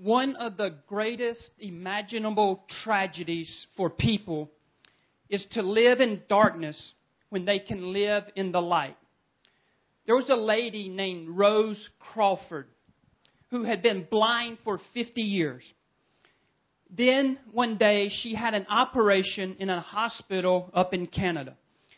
One of the greatest imaginable tragedies for people is to live in darkness when they can live in the light. There was a lady named Rose Crawford who had been blind for 50 years. Then one day she had an operation in a hospital up in Canada.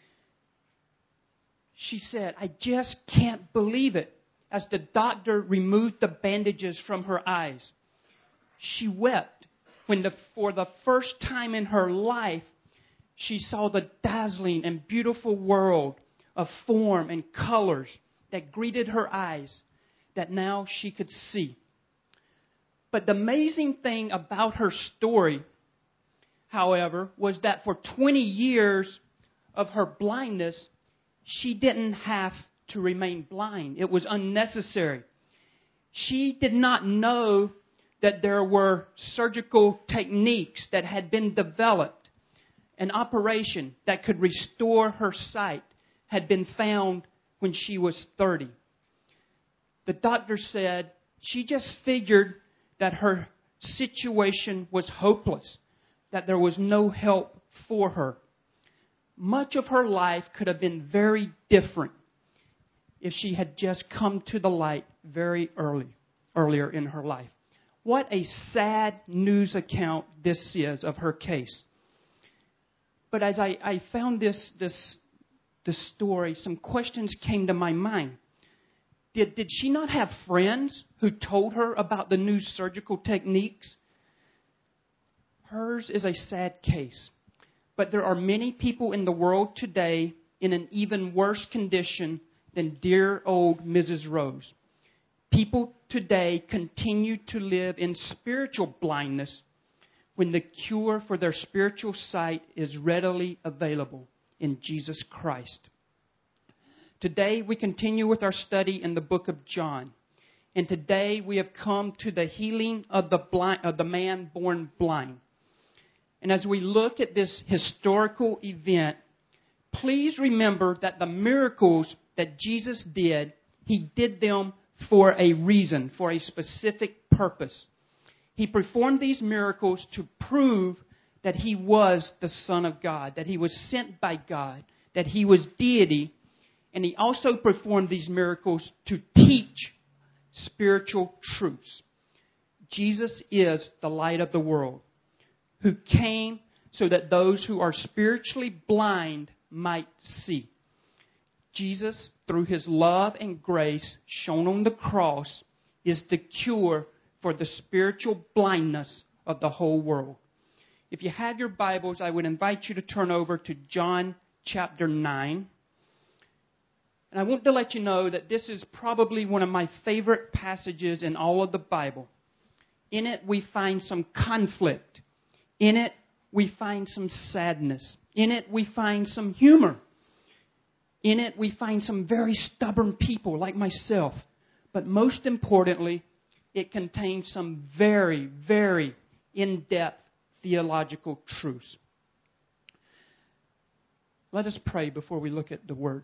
She said, "I just can't believe it," as the doctor removed the bandages from her eyes. She wept when for the first time in her life, she saw the dazzling and beautiful world of form and colors that greeted her eyes that now she could see. But the amazing thing about her story, however, was that for 20 years of her blindness, she didn't have to remain blind. It was unnecessary. She did not know that there were surgical techniques that had been developed. An operation that could restore her sight had been found when she was 30. The doctor said she just figured that her situation was hopeless, that there was no help for her. Much of her life could have been very different if she had just come to the light very earlier in her life. What a sad news account this is of her case. But as I found this story, some questions came to my mind. Did she not have friends who told her about the new surgical techniques? Hers is a sad case. But there are many people in the world today in an even worse condition than dear old Mrs. Rose. People today continue to live in spiritual blindness when the cure for their spiritual sight is readily available in Jesus Christ. Today we continue with our study in the book of John. And today we have come to the healing of the man born blind. And as we look at this historical event, please remember that the miracles that Jesus did, He did them for a reason, for a specific purpose. He performed these miracles to prove that He was the Son of God, that He was sent by God, that He was deity. And He also performed these miracles to teach spiritual truths. Jesus is the light of the world, who came so that those who are spiritually blind might see. Jesus, through His love and grace shown on the cross, is the cure for the spiritual blindness of the whole world. If you have your Bibles, I would invite you to turn over to John chapter 9. And I want to let you know that this is probably one of my favorite passages in all of the Bible. In it, we find some conflict. In it, we find some sadness. In it, we find some humor. In it, we find some very stubborn people like myself. But most importantly, it contains some very, very in-depth theological truths. Let us pray before we look at the Word.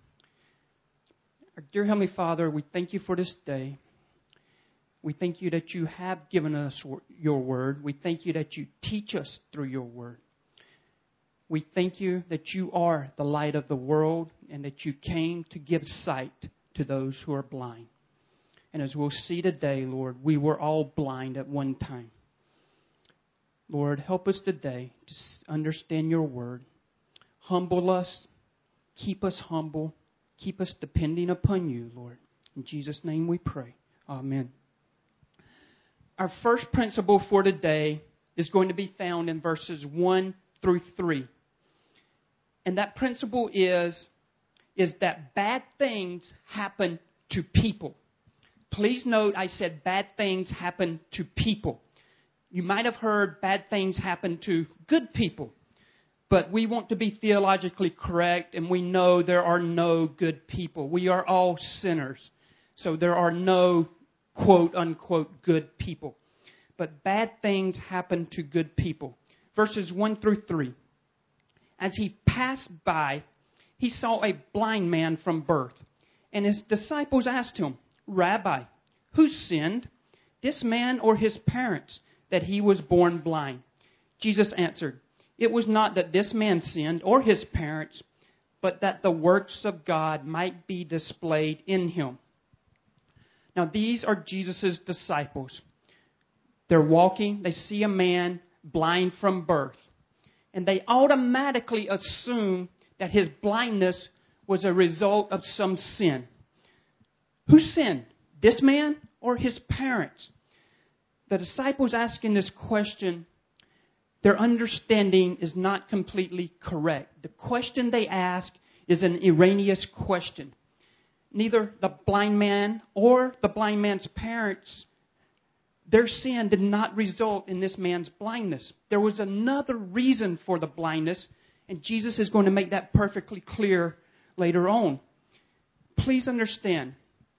Our dear Heavenly Father, we thank You for this day. We thank You that You have given us Your Word. We thank You that You teach us through Your Word. We thank You that You are the light of the world and that You came to give sight to those who are blind. And as we'll see today, Lord, we were all blind at one time. Lord, help us today to understand Your Word. Humble us. Keep us humble. Keep us depending upon You, Lord. In Jesus' name we pray. Amen. Our first principle for today is going to be found in verses 1 through 3. And that principle is that bad things happen to people. Please note I said bad things happen to people. You might have heard bad things happen to good people. But we want to be theologically correct, and we know there are no good people. We are all sinners. So there are no quote-unquote good people. But bad things happen to good people. Verses 1 through 3. As He passed by, He saw a blind man from birth. And His disciples asked Him, "Rabbi, who sinned, this man or his parents, that he was born blind?" Jesus answered, "It was not that this man sinned or his parents, but that the works of God might be displayed in him." Now, these are Jesus' disciples. They're walking, they see a man blind from birth, and they automatically assume that his blindness was a result of some sin. Who sinned? This man or his parents? The disciples asking this question, their understanding is not completely correct. The question they ask is an erroneous question. Neither the blind man or the blind man's parents, their sin did not result in this man's blindness. There was another reason for the blindness, and Jesus is going to make that perfectly clear later on. Please understand,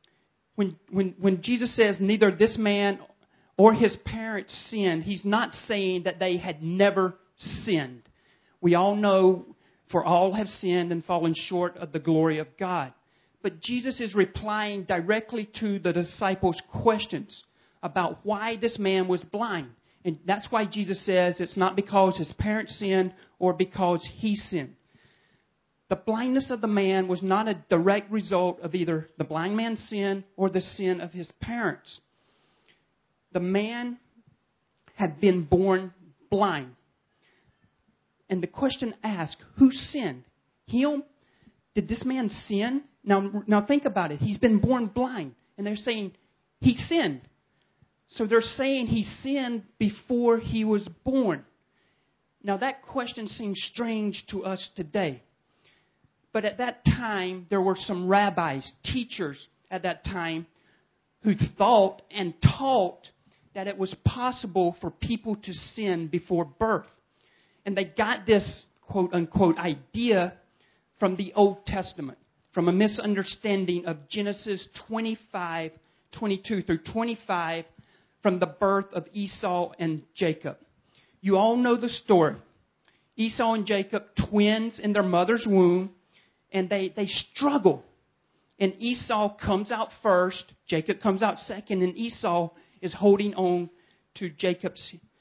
when Jesus says neither this man or his parents sinned, he's not saying that they had never sinned. We all know, for all have sinned and fallen short of the glory of God. But Jesus is replying directly to the disciples' questions about why this man was blind. And that's why Jesus says it's not because his parents sinned or because he sinned. The blindness of the man was not a direct result of either the blind man's sin or the sin of his parents. The man had been born blind. And the question asked, who sinned? Him? Did this man sin? Now think about it. He's been born blind. And they're saying he sinned. So they're saying he sinned before he was born. Now that question seems strange to us today. But at that time, there were some rabbis, teachers at that time, who thought and taught that it was possible for people to sin before birth. And they got this quote-unquote idea from the Old Testament, from a misunderstanding of Genesis 25, 22 through 25, from the birth of Esau and Jacob. You all know the story. Esau and Jacob, twins in their mother's womb, and they struggle. And Esau comes out first, Jacob comes out second, and Esau is holding on to Jacob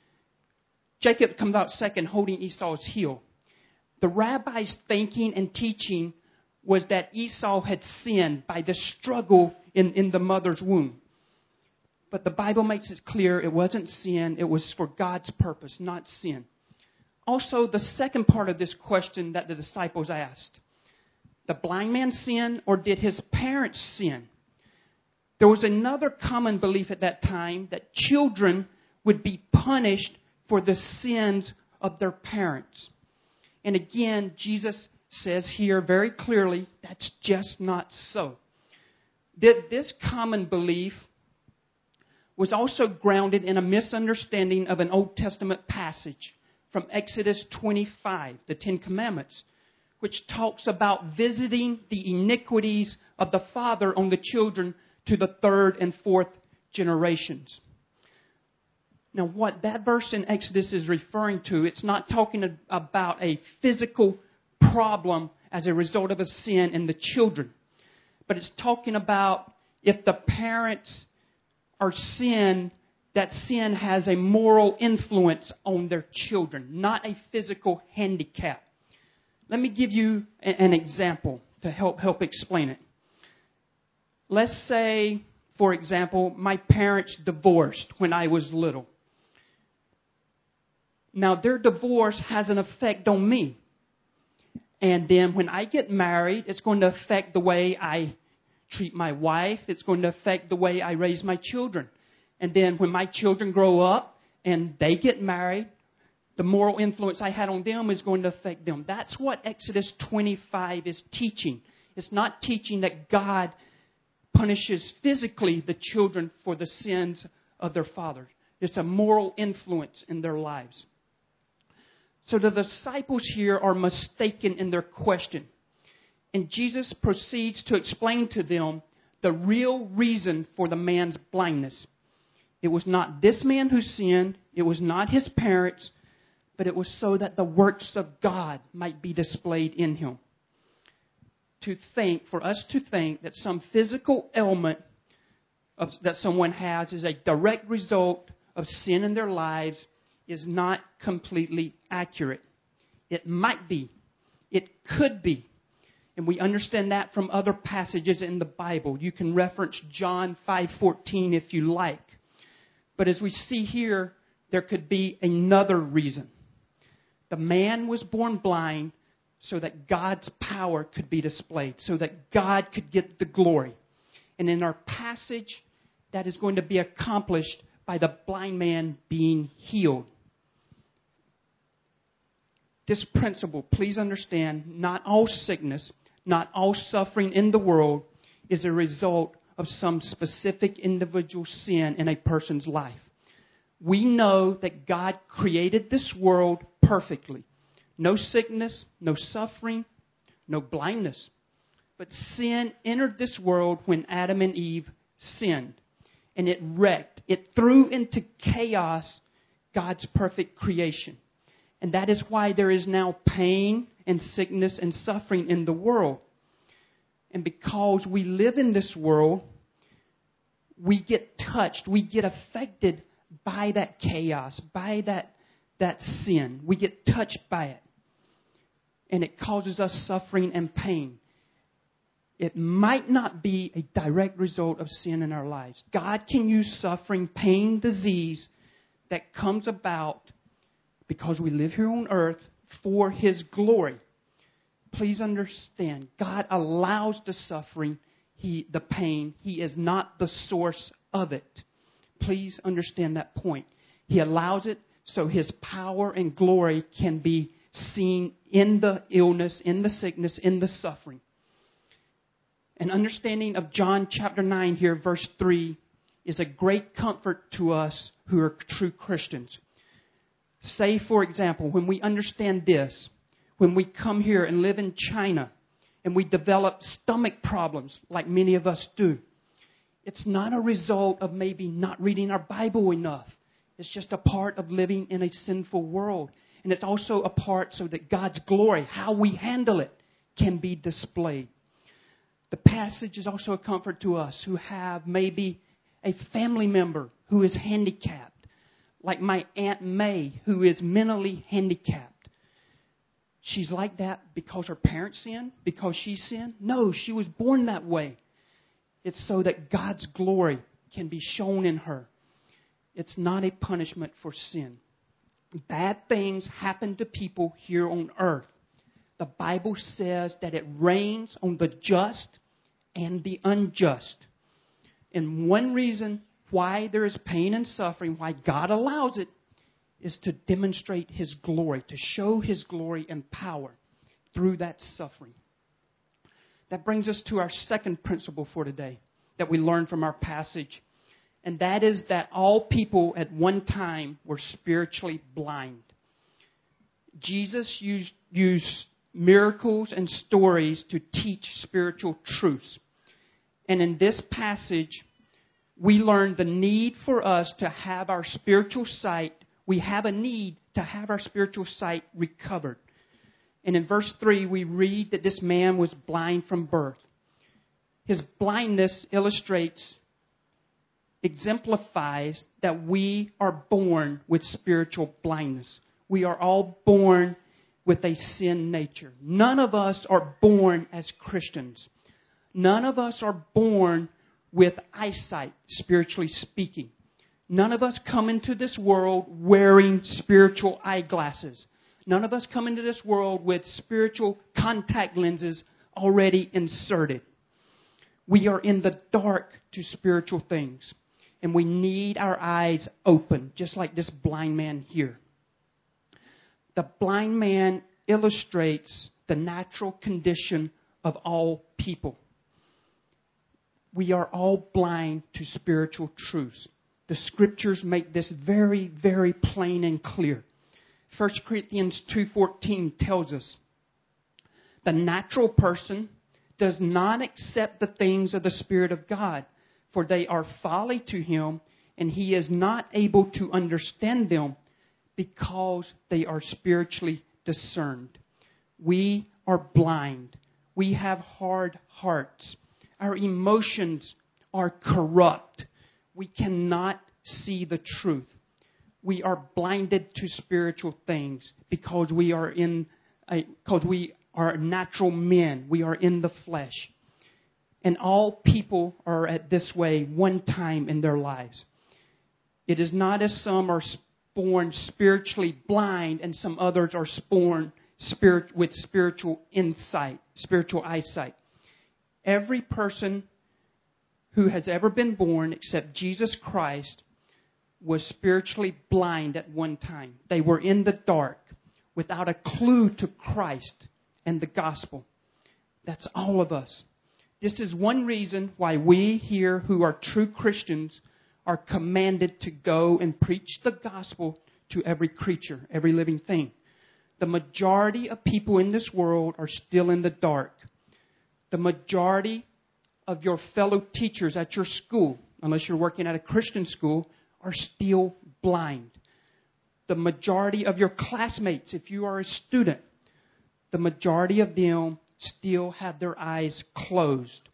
comes out second, holding Esau's heel. The rabbi's thinking and teaching was that Esau had sinned by the struggle in the mother's womb. But the Bible makes it clear it wasn't sin, it was for God's purpose, not sin. Also, the second part of this question that the disciples asked, the blind man sin or did his parents sin? There was another common belief at that time that children would be punished for the sins of their parents. And again, Jesus says here very clearly, that's just not so. This common belief was also grounded in a misunderstanding of an Old Testament passage from Exodus 25, the Ten Commandments, which talks about visiting the iniquities of the father on the children to the third and fourth generations. Now, what that verse in Exodus is referring to, it's not talking about a physical problem as a result of a sin in the children. But it's talking about if the parents are sin, that sin has a moral influence on their children, not a physical handicap. Let me give you an example to help explain it. Let's say, for example, my parents divorced when I was little. Now, their divorce has an effect on me. And then when I get married, it's going to affect the way I treat my wife. It's going to affect the way I raise my children. And then when my children grow up and they get married, the moral influence I had on them is going to affect them. That's what Exodus 25 is teaching. It's not teaching that God punishes physically the children for the sins of their fathers. It's a moral influence in their lives. So the disciples here are mistaken in their question. And Jesus proceeds to explain to them the real reason for the man's blindness. It was not this man who sinned. It was not his parents. But it was so that the works of God might be displayed in him. For us to think that some physical ailment that someone has is a direct result of sin in their lives is not completely accurate. It might be. It could be. And we understand that from other passages in the Bible. You can reference John 5:14 if you like. But as we see here, there could be another reason. The man was born blind so that God's power could be displayed, so that God could get the glory. And in our passage, that is going to be accomplished by the blind man being healed. This principle, please understand, not all sickness, not all suffering in the world is a result of some specific individual sin in a person's life. We know that God created this world perfectly. No sickness, no suffering, no blindness. But sin entered this world when Adam and Eve sinned. And it wrecked, it threw into chaos God's perfect creation. And that is why there is now pain and sickness and suffering in the world. And because we live in this world, we get touched, we get affected by that chaos, by that sin. We get touched by it. And it causes us suffering and pain. It might not be a direct result of sin in our lives. God can use suffering, pain, disease that comes about because we live here on earth for His glory. Please understand, God allows the suffering, the pain. He is not the source of it. Please understand that point. He allows it so His power and glory can be seen in the illness, in the sickness, in the suffering. An understanding of John chapter 9 here, verse 3, is a great comfort to us who are true Christians. Say, for example, when we understand this, when we come here and live in China and we develop stomach problems like many of us do, it's not a result of maybe not reading our Bible enough. It's just a part of living in a sinful world. And it's also a part so that God's glory, how we handle it, can be displayed. The passage is also a comfort to us who have maybe a family member who is handicapped. Like my Aunt May, who is mentally handicapped. She's like that because her parents sinned? Because she sinned? No, she was born that way. It's so that God's glory can be shown in her. It's not a punishment for sin. Bad things happen to people here on earth. The Bible says that it rains on the just and the unjust. And one reason why there is pain and suffering, why God allows it, is to demonstrate His glory, to show His glory and power through that suffering. That brings us to our second principle for today that we learned from our passage. And that is that all people at one time were spiritually blind. Jesus used miracles and stories to teach spiritual truths. And in this passage, we learn the need for us to have our spiritual sight. We have a need to have our spiritual sight recovered. And in verse 3, we read that this man was blind from birth. His blindness exemplifies that we are born with spiritual blindness. We are all born with a sin nature. None of us are born as Christians. None of us are born with eyesight, spiritually speaking. None of us come into this world wearing spiritual eyeglasses. None of us come into this world with spiritual contact lenses already inserted. We are in the dark to spiritual things. And we need our eyes open, just like this blind man here. The blind man illustrates the natural condition of all people. We are all blind to spiritual truths. The Scriptures make this very, very plain and clear. 1 Corinthians 2:14 tells us, the natural person does not accept the things of the Spirit of God, for they are folly to him, and he is not able to understand them because they are spiritually discerned. We are blind. We have hard hearts. Our emotions are corrupt. we cannot see the truth. We are blinded to spiritual things because we are natural men. We are in the flesh. And all people are at this way one time in their lives. It is not as some are born spiritually blind and some others are born with spiritual insight, spiritual eyesight. Every person who has ever been born except Jesus Christ was spiritually blind at one time. They were in the dark without a clue to Christ and the gospel. That's all of us. This is one reason why we here who are true Christians are commanded to go and preach the gospel to every creature, every living thing. The majority of people in this world are still in the dark. The majority of your fellow teachers at your school, unless you're working at a Christian school, are still blind. The majority of your classmates, if you are a student, the majority of them still have their eyes closed.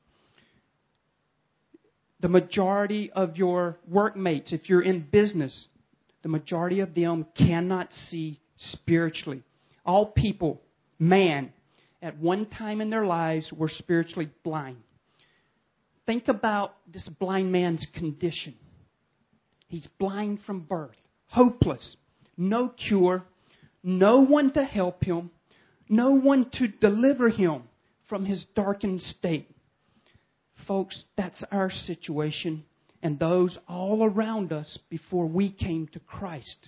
The majority of your workmates, if you're in business, the majority of them cannot see spiritually. All people, man, at one time in their lives were spiritually blind. Think about this blind man's condition. He's blind from birth, hopeless, no cure, no one to help him, no one to deliver him from his darkened state. Folks, that's our situation and those all around us before we came to Christ.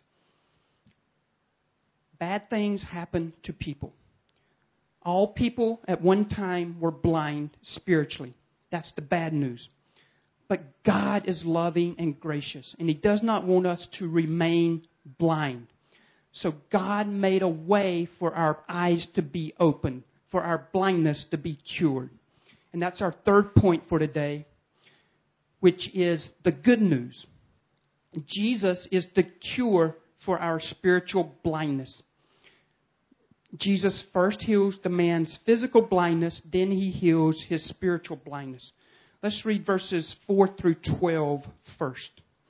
Bad things happen to people. All people at one time were blind spiritually. That's the bad news. But God is loving and gracious, and He does not want us to remain blind. So God made a way for our eyes to be opened, for our blindness to be cured. And that's our third point for today, which is the good news. Jesus is the cure for our spiritual blindness. Jesus first heals the man's physical blindness, then He heals his spiritual blindness. Let's read verses 4 through 12 first.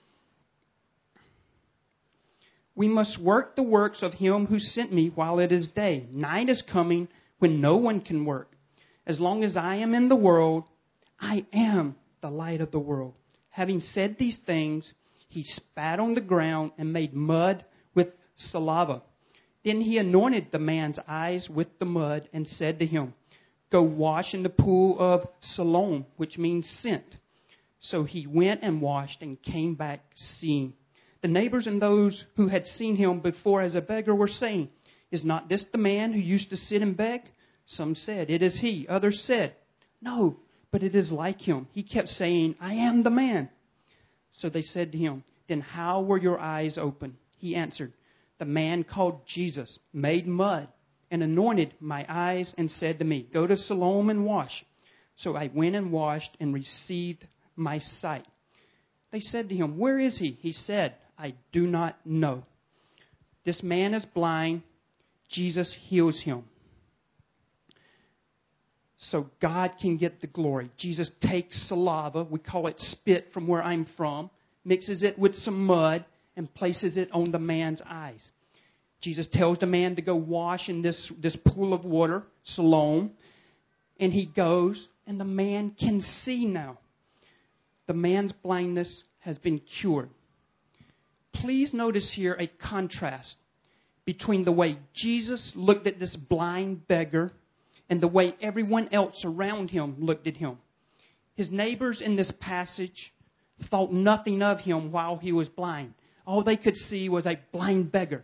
We must work the works of Him who sent me while it is day. Night is coming when no one can work. As long as I am in the world, I am the light of the world. Having said these things, He spat on the ground and made mud with saliva. Then He anointed the man's eyes with the mud and said to him, "Go wash in the pool of Siloam," which means sent. So he went and washed and came back seeing. The neighbors and those who had seen him before as a beggar were saying, "Is not this the man who used to sit and beg?" Some said, "It is he." Others said, "No, but it is like him." He kept saying, "I am the man." So they said to him, "Then how were your eyes open?" He answered, "The man called Jesus made mud and anointed my eyes and said to me, 'Go to Siloam and wash.' So I went and washed and received my sight." They said to him, "Where is he?" He said, "I do not know." This man is blind. Jesus heals him. So God can get the glory. Jesus takes saliva, we call it spit from where I'm from, mixes it with some mud, and places it on the man's eyes. Jesus tells the man to go wash in this pool of water, Siloam, and he goes, and the man can see now. The man's blindness has been cured. Please notice here a contrast between the way Jesus looked at this blind beggar and the way everyone else around him looked at him. His neighbors in this passage thought nothing of him while he was blind. All they could see was a blind beggar.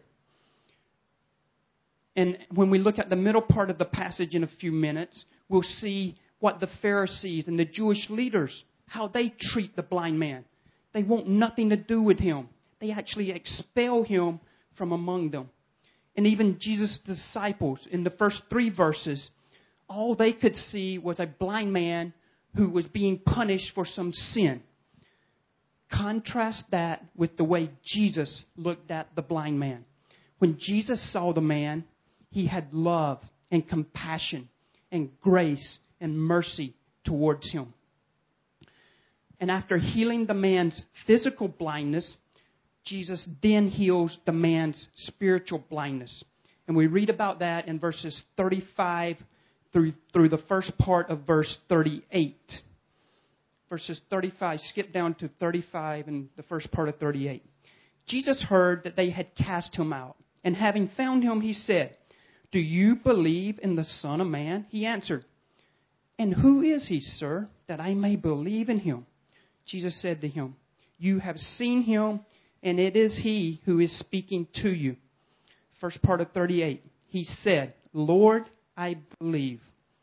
And when we look at the middle part of the passage in a few minutes, we'll see what the Pharisees and the Jewish leaders, how they treat the blind man. They want nothing to do with him. They actually expel him from among them. And even Jesus' disciples, in the first 3 verses, all they could see was a blind man who was being punished for some sin. Contrast that with the way Jesus looked at the blind man. When Jesus saw the man, He had love and compassion and grace and mercy towards him. And after healing the man's physical blindness, Jesus then heals the man's spiritual blindness. And we read about that in verses 35 through the first part of verse 38. Verses 35, skip down to 35 and the first part of 38. Jesus heard that they had cast him out. And having found him, he said, "Do you believe in the Son of Man?" He answered, "And who is he, sir, that I may believe in him?" Jesus said to him, "You have seen him, and it is he who is speaking to you." First part of 38. He said, "Lord, I believe."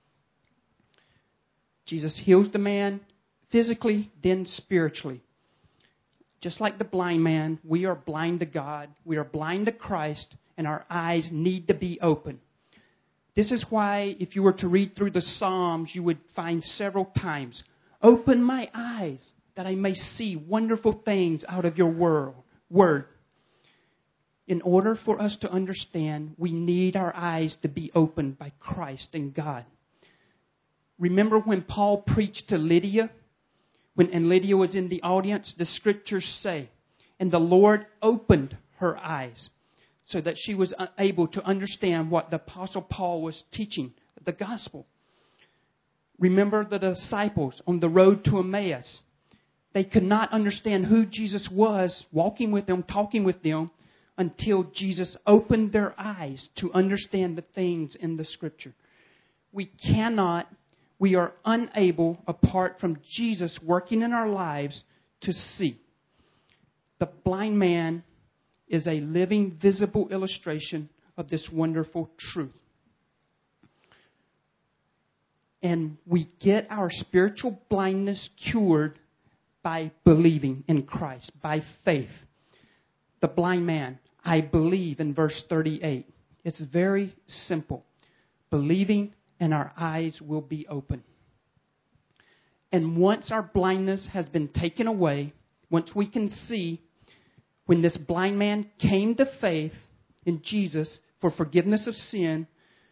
Jesus heals the man physically, then spiritually. Just like the blind man, we are blind to God, we are blind to Christ, and our eyes need to be open. This is why, if you were to read through the Psalms, you would find several times, "Open my eyes, that I may see wonderful things out of your word." In order for us to understand, we need our eyes to be opened by Christ and God. Remember when Paul preached to Lydia? And Lydia was in the audience, the scriptures say, and the Lord opened her eyes so that she was able to understand what the Apostle Paul was teaching, the gospel. Remember the disciples on the road to Emmaus. They could not understand who Jesus was, walking with them, talking with them, until Jesus opened their eyes to understand the things in the Scripture. We are unable, apart from Jesus working in our lives, to see. The blind man is a living, visible illustration of this wonderful truth. And we get our spiritual blindness cured by believing in Christ, by faith. The blind man, I believe in verse 38. It's very simple. Believing and our eyes will be open. And once our blindness has been taken away, once we can see, when this blind man came to faith in Jesus for forgiveness of sin,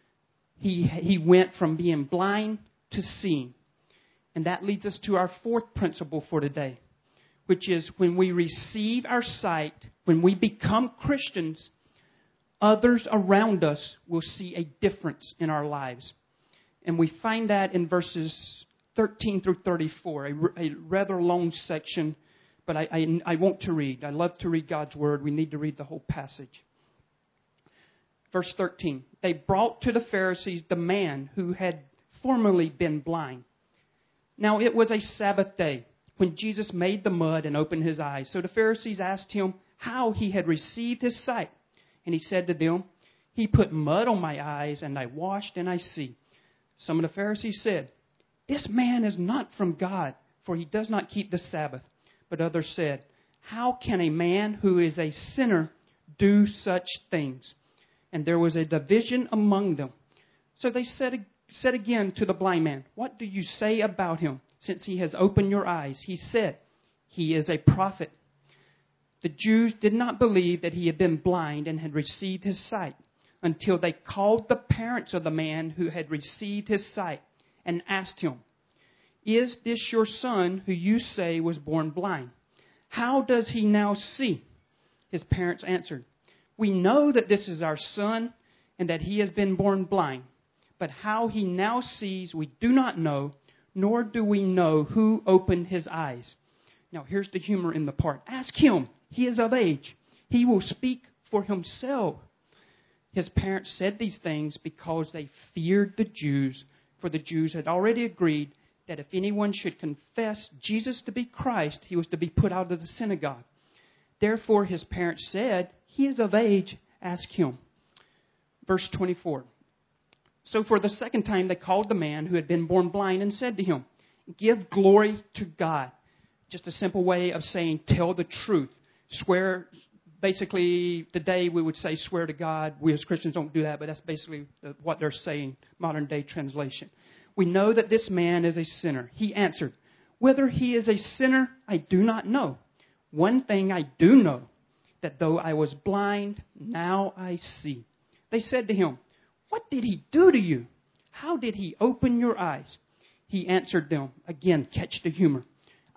he went from being blind to seeing. And that leads us to our fourth principle for today, which is when we receive our sight, when we become Christians, others around us will see a difference in our lives. And we find that in verses 13 through 34, a rather long section, but I want to read. I love to read God's Word. We need to read the whole passage. Verse 13, they brought to the Pharisees the man who had formerly been blind. Now it was a Sabbath day when Jesus made the mud and opened his eyes. So the Pharisees asked him how he had received his sight. And he said to them, "He put mud on my eyes, and I washed, and I see." Some of the Pharisees said, "This man is not from God, for he does not keep the Sabbath." But others said, "How can a man who is a sinner do such things?" And there was a division among them. So they said again to the blind man, "What do you say about him, since he has opened your eyes?" He said, "He is a prophet." The Jews did not believe that he had been blind and had received his sight until they called the parents of the man who had received his sight and asked him, "Is this your son who you say was born blind? How does he now see?" His parents answered, "We know that this is our son and that he has been born blind. But how he now sees we do not know, nor do we know who opened his eyes." Now here's the humor in the part. "Ask him. He is of age. He will speak for himself." His parents said these things because they feared the Jews, for the Jews had already agreed that if anyone should confess Jesus to be Christ, he was to be put out of the synagogue. Therefore his parents said, "He is of age, ask him." Verse 24. So for the second time they called the man who had been born blind and said to him, "Give glory to God." Just a simple way of saying tell the truth. Swear. Basically, today we would say swear to God. We as Christians don't do that, but that's basically what they're saying, modern day translation. "We know that this man is a sinner." He answered, "Whether he is a sinner, I do not know. One thing I do know, that though I was blind, now I see." They said to him, "What did he do to you? How did he open your eyes?" He answered them, again, catch the humor,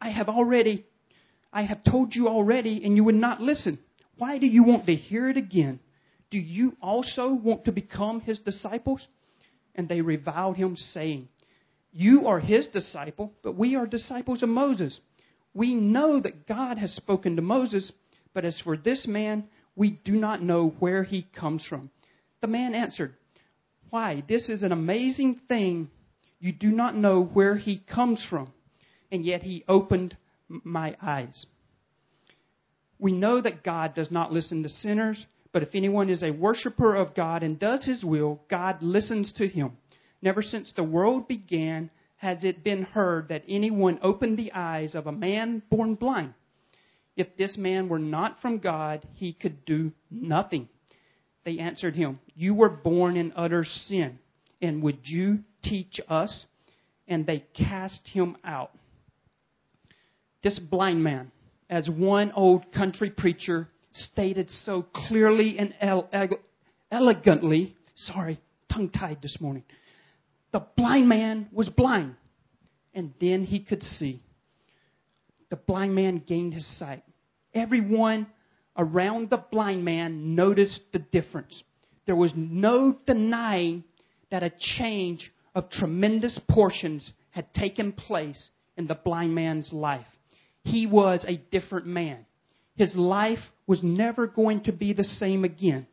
I have told you already, and you would not listen. Why do you want to hear it again? Do you also want to become his disciples? And they reviled him, saying, You are his disciple, but we are disciples of Moses. We know that God has spoken to Moses, but as for this man, we do not know where he comes from. The man answered, Why, this is an amazing thing. You do not know where he comes from, and yet he opened my eyes. We know that God does not listen to sinners, but if anyone is a worshiper of God and does his will, God listens to him. Never since the world began has it been heard that anyone opened the eyes of a man born blind. If this man were not from God, he could do nothing. They answered him, You were born in utter sin, and would you teach us? And they cast him out. This blind man, as one old country preacher stated so clearly and elegantly, tongue-tied this morning, the blind man was blind, and then he could see. The blind man gained his sight. Everyone around the blind man noticed the difference. There was no denying that a change of tremendous portions had taken place in the blind man's life. He was a different man. His life was never going to be the same again.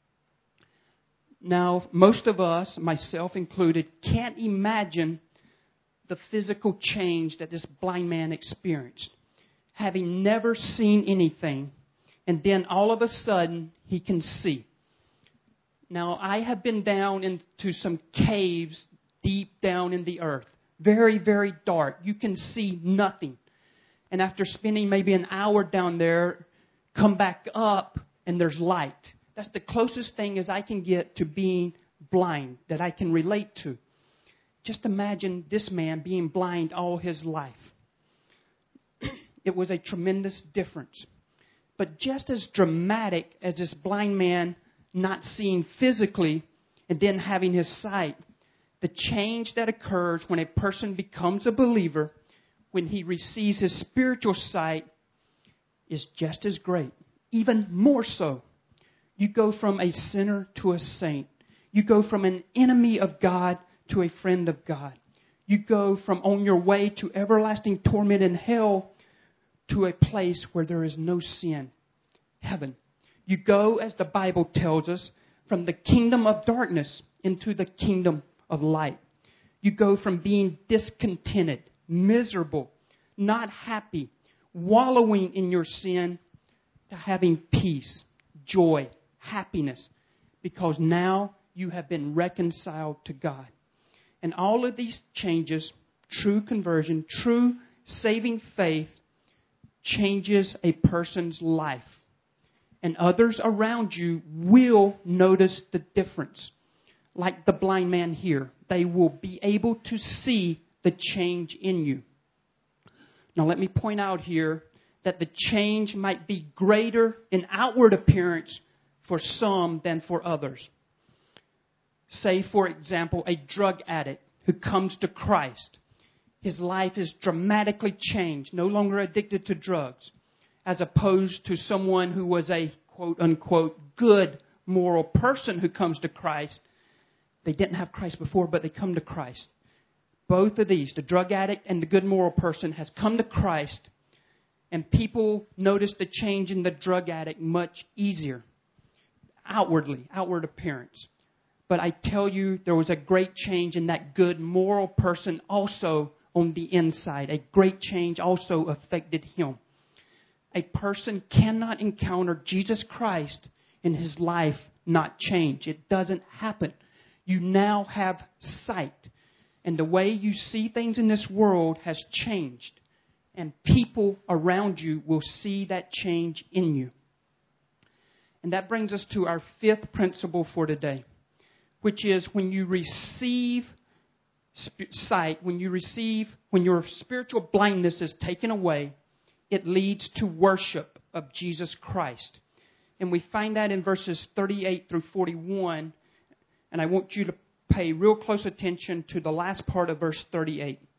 Now, most of us, myself included, can't imagine the physical change that this blind man experienced. Having never seen anything, and then all of a sudden, he can see. Now, I have been down into some caves deep down in the earth. Very, very dark. You can see nothing. And after spending maybe an hour down there, come back up and there's light. That's the closest thing as I can get to being blind that I can relate to. Just imagine this man being blind all his life. It was a tremendous difference. But just as dramatic as this blind man not seeing physically and then having his sight, the change that occurs when a person becomes a believer, when he receives his spiritual sight, is just as great. Even more so. You go from a sinner to a saint. You go from an enemy of God to a friend of God. You go from on your way to everlasting torment in hell to a place where there is no sin, heaven. You go, as the Bible tells us, from the kingdom of darkness into the kingdom of light. You go from being discontented, miserable, not happy, wallowing in your sin, to having peace, joy, happiness, because now you have been reconciled to God. And all of these changes, true conversion, true saving faith, changes a person's life. And others around you will notice the difference. Like the blind man here, they will be able to see the change in you. Now let me point out here that the change might be greater in outward appearance for some than for others. Say, for example, a drug addict who comes to Christ. His life is dramatically changed, no longer addicted to drugs, as opposed to someone who was a quote-unquote good moral person who comes to Christ. They didn't have Christ before, but they come to Christ. Both of these, the drug addict and the good moral person, has come to Christ, and people notice the change in the drug addict much easier, outwardly, outward appearance. But I tell you, there was a great change in that good moral person also on the inside. A great change also affected him. A person cannot encounter Jesus Christ and his life not change. It doesn't happen. You now have sight. And the way you see things in this world has changed. And people around you will see that change in you. And that brings us to our fifth principle for today, which is when you receive sight, when your spiritual blindness is taken away, it leads to worship of Jesus Christ. And we find that in verses 38 through 41. And I want you to pay real close attention to the last part of verse 38.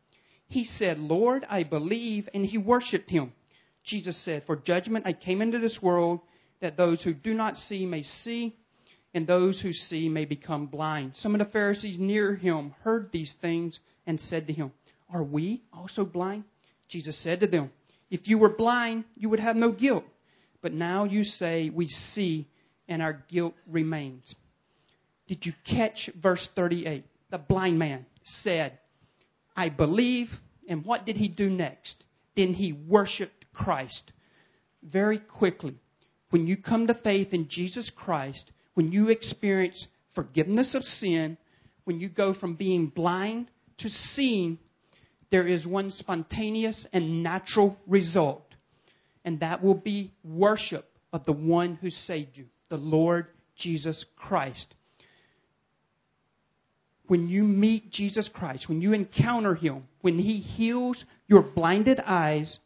He said, Lord, I believe, and he worshiped him. Jesus said, for judgment I came into this world, that those who do not see may see, and those who see may become blind. Some of the Pharisees near him heard these things and said to him, are we also blind? Jesus said to them, if you were blind, you would have no guilt. But now you say, we see, and our guilt remains. Did you catch verse 38? The blind man said, I believe. And what did he do next? Then he worshiped Christ. Very quickly, when you come to faith in Jesus Christ, when you experience forgiveness of sin, when you go from being blind to seeing, there is one spontaneous and natural result. And that will be worship of the one who saved you, the Lord Jesus Christ. When you meet Jesus Christ, when you encounter him, when he heals your blinded eyes,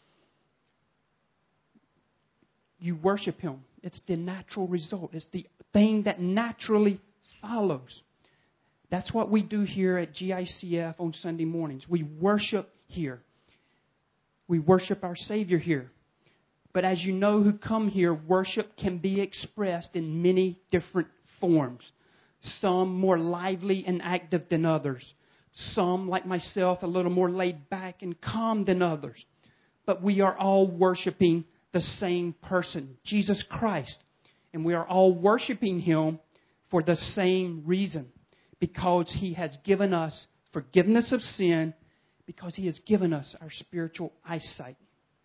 you worship him. It's the natural result. It's the thing that naturally follows. That's what we do here at GICF on Sunday mornings. We worship here. We worship our Savior here. But as you know who come here, worship can be expressed in many different forms. Some more lively and active than others. Some, like myself, a little more laid back and calm than others. But we are all worshiping the same person, Jesus Christ. And we are all worshiping him for the same reason. Because he has given us forgiveness of sin. Because he has given us our spiritual eyesight.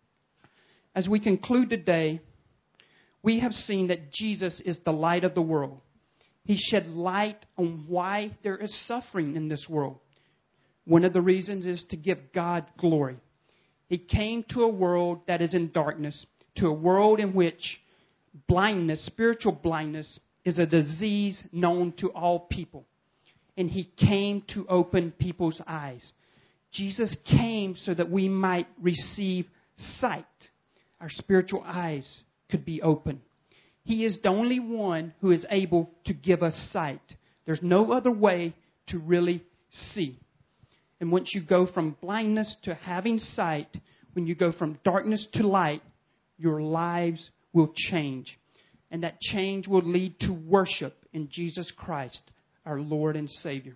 As we conclude today, we have seen that Jesus is the light of the world. He shed light on why there is suffering in this world. One of the reasons is to give God glory. He came to a world that is in darkness, to a world in which blindness, spiritual blindness, is a disease known to all people. And he came to open people's eyes. Jesus came so that we might receive sight. Our spiritual eyes could be open. He is the only one who is able to give us sight. There's no other way to really see. And once you go from blindness to having sight, when you go from darkness to light, your lives will change. And that change will lead to worship in Jesus Christ, our Lord and Savior.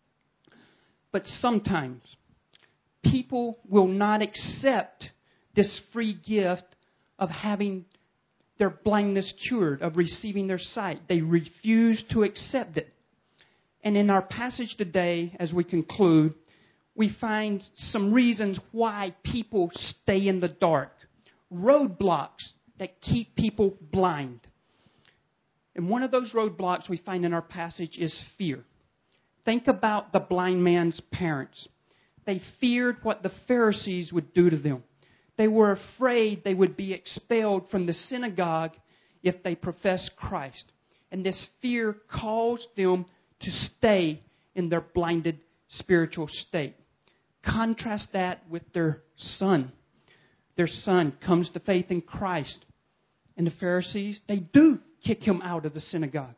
But sometimes people will not accept this free gift of having their blindness cured, of receiving their sight. They refuse to accept it. And in our passage today, as we conclude, we find some reasons why people stay in the dark. Roadblocks that keep people blind. And one of those roadblocks we find in our passage is fear. Think about the blind man's parents. They feared what the Pharisees would do to them. They were afraid they would be expelled from the synagogue if they professed Christ. And this fear caused them to stay in their blinded spiritual state. Contrast that with their son. Their son comes to faith in Christ. And the Pharisees, they do kick him out of the synagogue.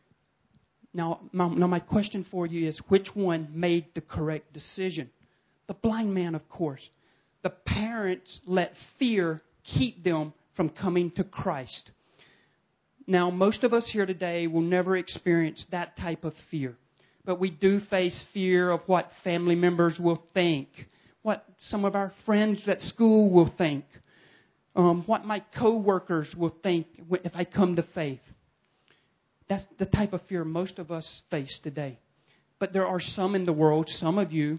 Now my question for you is, which one made the correct decision? The blind man, of course. The parents let fear keep them from coming to Christ. Now, most of us here today will never experience that type of fear. But we do face fear of what family members will think, what some of our friends at school will think, what my co-workers will think if I come to faith. That's the type of fear most of us face today. But there are some in the world, some of you,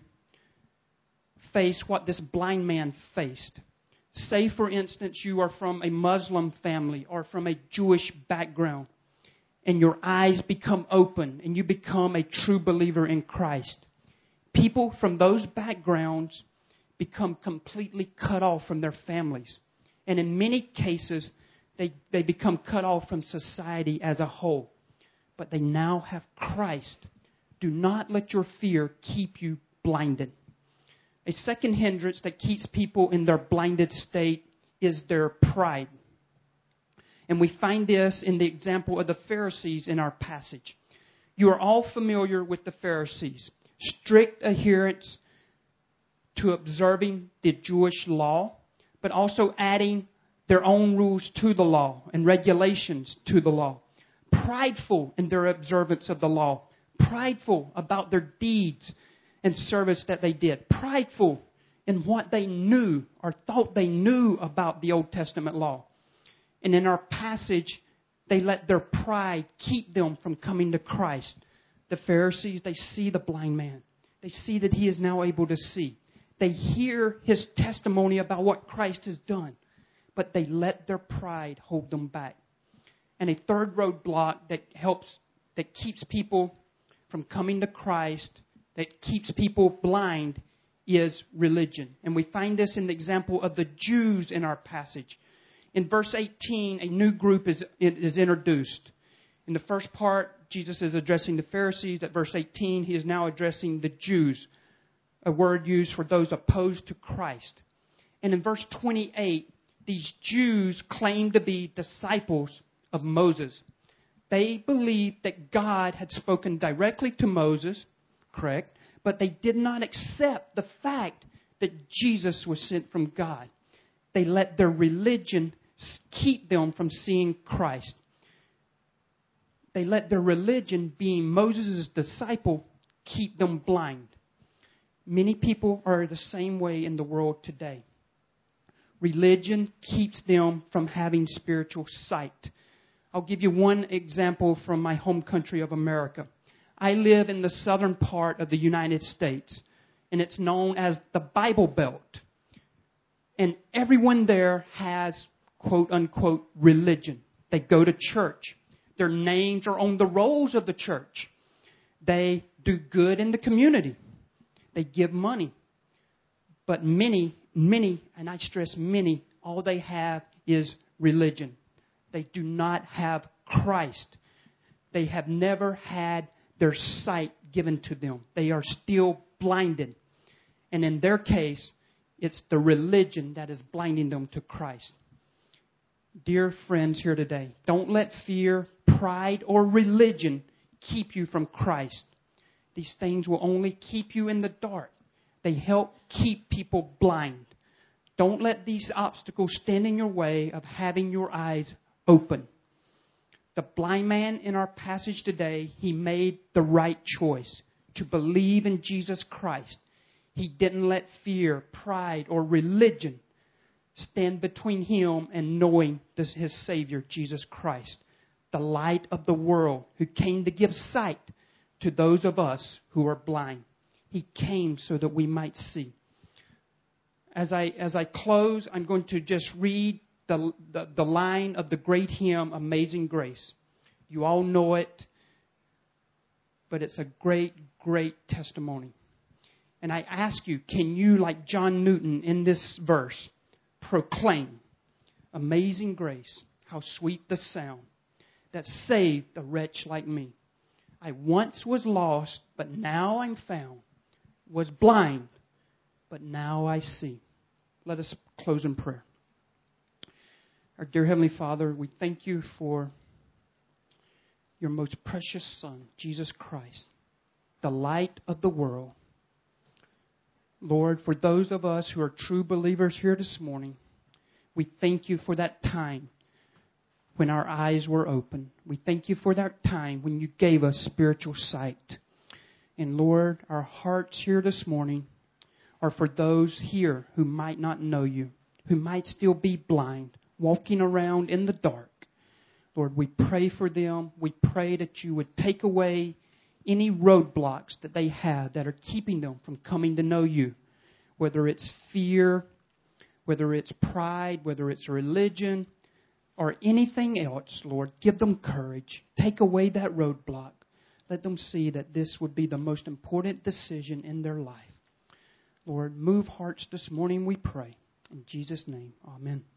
face what this blind man faced. Say, for instance, you are from a Muslim family or from a Jewish background, and your eyes become open and you become a true believer in Christ. People from those backgrounds become completely cut off from their families. And in many cases, they become cut off from society as a whole. But they now have Christ. Do not let your fear keep you blinded. A second hindrance that keeps people in their blinded state is their pride. And we find this in the example of the Pharisees in our passage. You are all familiar with the Pharisees. Strict adherence to observing the Jewish law, but also adding their own rules to the law and regulations to the law. Prideful in their observance of the law. Prideful about their deeds and service that they did. Prideful in what they knew or thought they knew about the Old Testament law. And in our passage, they let their pride keep them from coming to Christ. The Pharisees, they see the blind man. They see that he is now able to see. They hear his testimony about what Christ has done. But they let their pride hold them back. And a third roadblock that keeps people from coming to Christ, that keeps people blind, is religion. And we find this in the example of the Jews in our passage. In verse 18, a new group is introduced. In the first part, Jesus is addressing the Pharisees. At verse 18, he is now addressing the Jews, a word used for those opposed to Christ. And in verse 28, these Jews claim to be disciples of Moses. They believed that God had spoken directly to Moses, correct, but they did not accept the fact that Jesus was sent from God. They let their religion keep them from seeing Christ. They let their religion, being Moses' disciple, keep them blind. Many people are the same way in the world today. Religion keeps them from having spiritual sight. I'll give you one example from my home country of America. I live in the southern part of the United States, and it's known as the Bible Belt. And everyone there has, quote unquote, religion. They go to church. Their names are on the rolls of the church. They do good in the community. They give money. But many, and I stress many, all they have is religion. They do not have Christ. They have never had their sight given to them. They are still blinded. And in their case, it's the religion that is blinding them to Christ. Dear friends here today, don't let fear, pride, or religion keep you from Christ. These things will only keep you in the dark. They help keep people blind. Don't let these obstacles stand in your way of having your eyes open. The blind man in our passage today, he made the right choice to believe in Jesus Christ. He didn't let fear, pride, or religion stand between him and knowing his Savior, Jesus Christ, the light of the world, who came to give sight to those of us who are blind. He came so that we might see. As I close, I'm going to just read the line of the great hymn, Amazing Grace. You all know it, but it's a great, great testimony. And I ask you, can you, like John Newton in this verse, proclaim, amazing grace, how sweet the sound that saved a wretch like me. I once was lost, but now I'm found. Was blind, but now I see. Let us close in prayer. Our dear Heavenly Father, we thank you for your most precious Son, Jesus Christ, the light of the world. Lord, for those of us who are true believers here this morning, we thank you for that time when our eyes were open. We thank you for that time when you gave us spiritual sight. And Lord, our hearts here this morning are for those here who might not know you, who might still be blind, walking around in the dark. Lord, we pray for them. We pray that you would take away any roadblocks that they have that are keeping them from coming to know you, whether it's fear, whether it's pride, whether it's religion, or anything else. Lord, give them courage. Take away that roadblock. Let them see that this would be the most important decision in their life. Lord, move hearts this morning, we pray. In Jesus' name, amen.